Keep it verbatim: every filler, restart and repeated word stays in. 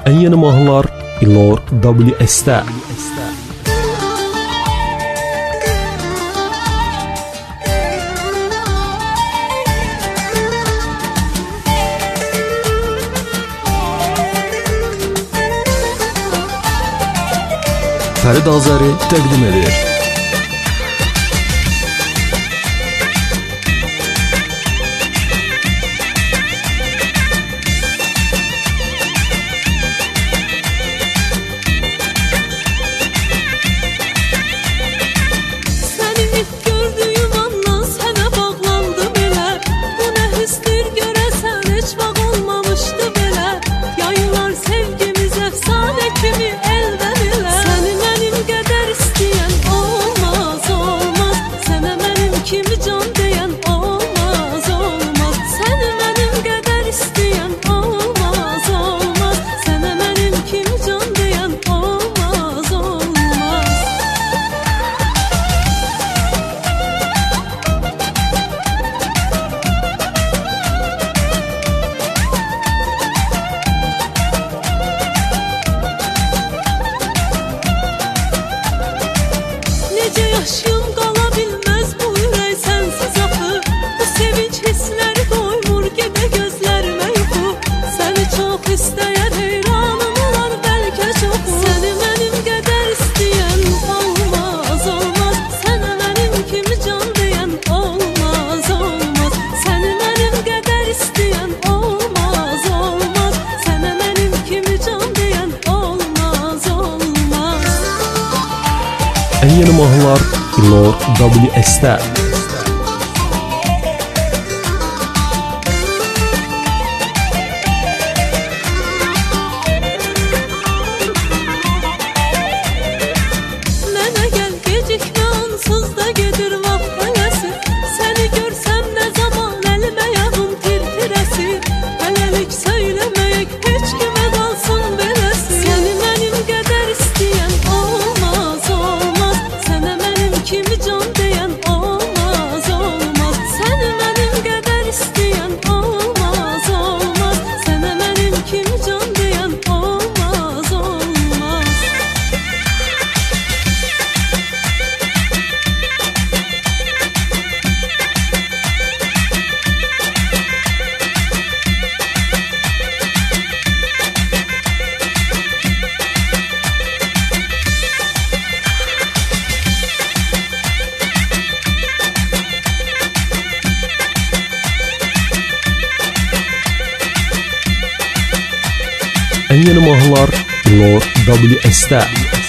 Ən yeni mahnılar İlor W S-də. Fərid Azəri təqdim edir. Yaşım qala bilməz bu ürək sənsiz axı. Bu sevinç hissləri doymur gedə gözlərimə yuxu. Səni çox istəyər heyranım olar bəlkə çoxu. Səni mənim qədər istəyən olmaz, olmaz. Sənə mənim kimi can deyən olmaz, olmaz. Səni mənim qədər istəyən olmaz, olmaz. Sənə mənim kimi can deyən olmaz, olmaz. Ən yeni mahnılar İlor W S-də. Mənə gəl gecikmə onsuz da gedir vaxt tələsir. Səni görsəm nə zaman əlimə yağım tir-tir əsir. Hələlik söyləməyək heç kimə qalsın beləsi. Səni mənim qədər istəyən olmaz, olmaz. Sənə mənim kimi can deyən olmaz, olmaz. Səni mənim qədər istəyən olmaz, olmaz. Sənə mənim kimi can deyən olmaz, olmaz. Ən yeni mahnılar İlor W S-də.